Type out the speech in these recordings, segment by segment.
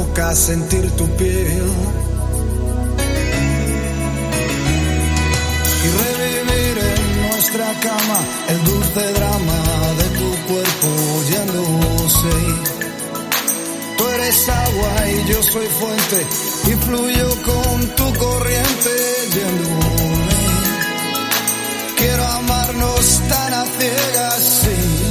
boca, sentir tu piel y revivir en nuestra cama el dulce drama de tu cuerpo yéndose. Tú eres agua y yo soy fuente y fluyo con tu corriente yéndome. Quiero amarnos tan a ciegas, sí.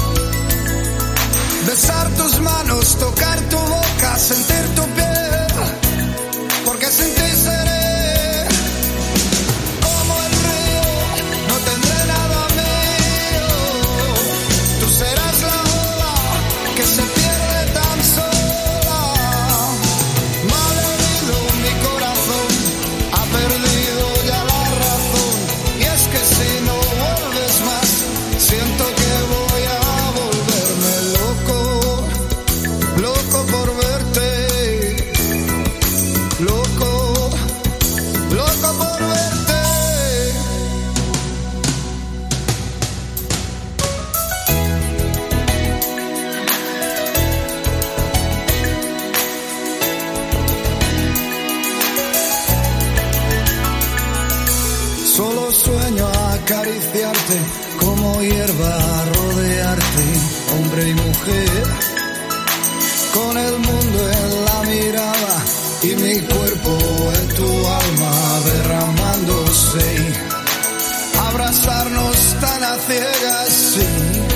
Besar tus manos, tocar tu boca, sentir tu piel, porque sin ti seré como el río, no tendré nada mío. Tú serás la ola que se pierde tan sola. Malherido mi corazón, ha perdido ya la razón, y es que si no vuelves más, siento que voy a volverme loco. Loco por verte, loco, loco por verte. Solo sueño acariciarte, como hierba rodearte, hombre y mujer. Con el mundo en la mirada y mi cuerpo en tu alma derramándose. Abrazarnos tan a ciegas, sí.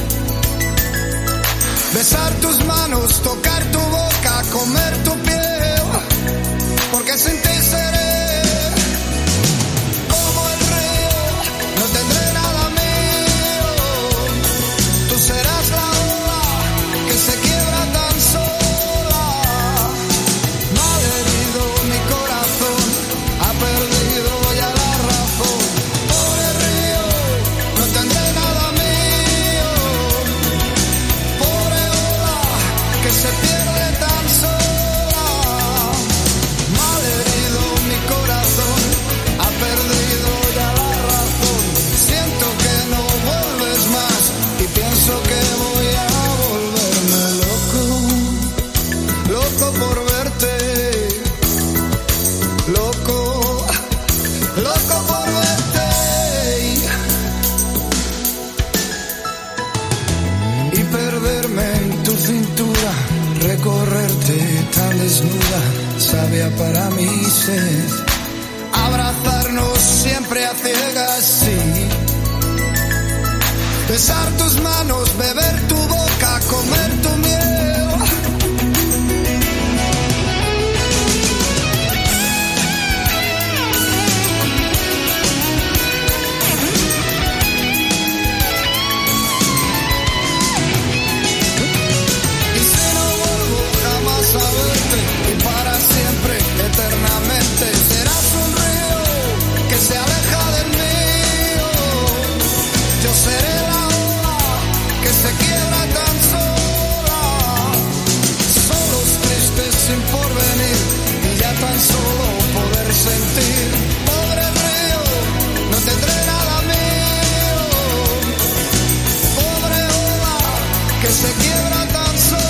Besar tus manos, tocar tu boca, comer tu piel, porque sin ti seré como el río, no tendré nada mío. Tú serás la ola que se quiebra tan sola. Se pierde tan sola, malherido mi corazón, ha perdido ya la razón. Siento que no vuelves más y pienso que voy a volverme loco, loco por verte, loco, loco por verte. Y perderme en tu cintura, recorrerte tan desnuda, sabia para mi sed. Abrazarnos siempre a ciegas, sí. Besar tus manos, beber tu boca, comer tu miel. Y para siempre, eternamente, serás un río que se aleja del mío. Yo seré la ola que se quiebra tan sola. Solos tristes sin porvenir y ya tan solo poder sentir. Pobre río, no tendré nada mío. Pobre ola que se quiebra tan sola.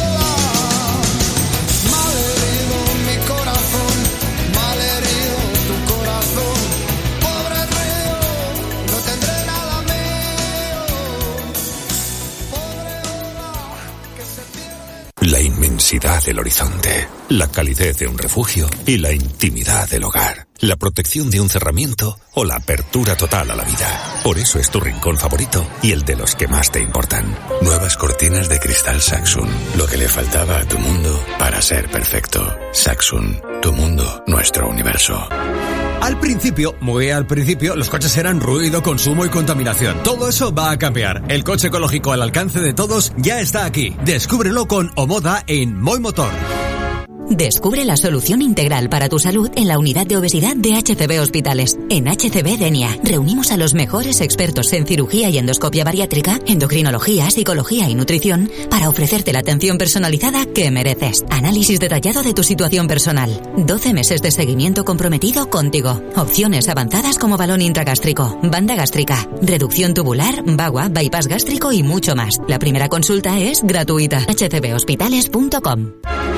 La inmensidad del horizonte, la calidez de un refugio y la intimidad del hogar, la protección de un cerramiento o la apertura total a la vida. Por eso es tu rincón favorito y el de los que más te importan. Nuevas cortinas de cristal Saxon, lo que le faltaba a tu mundo para ser perfecto. Saxon, tu mundo, nuestro universo. Al principio, muy al principio, los coches eran ruido, consumo y contaminación. Todo eso va a cambiar. El coche ecológico al alcance de todos ya está aquí. Descúbrelo con Omoda en Moi Motor. Descubre la solución integral para tu salud en la unidad de obesidad de HCB Hospitales. En HCB Denia reunimos a los mejores expertos en cirugía y endoscopia bariátrica, endocrinología, psicología y nutrición para ofrecerte la atención personalizada que mereces. Análisis detallado de tu situación personal. 12 meses de seguimiento comprometido contigo. Opciones avanzadas como balón intragástrico, banda gástrica, reducción tubular, VAGUA, bypass gástrico y mucho más. La primera consulta es gratuita. hcbhospitales.com.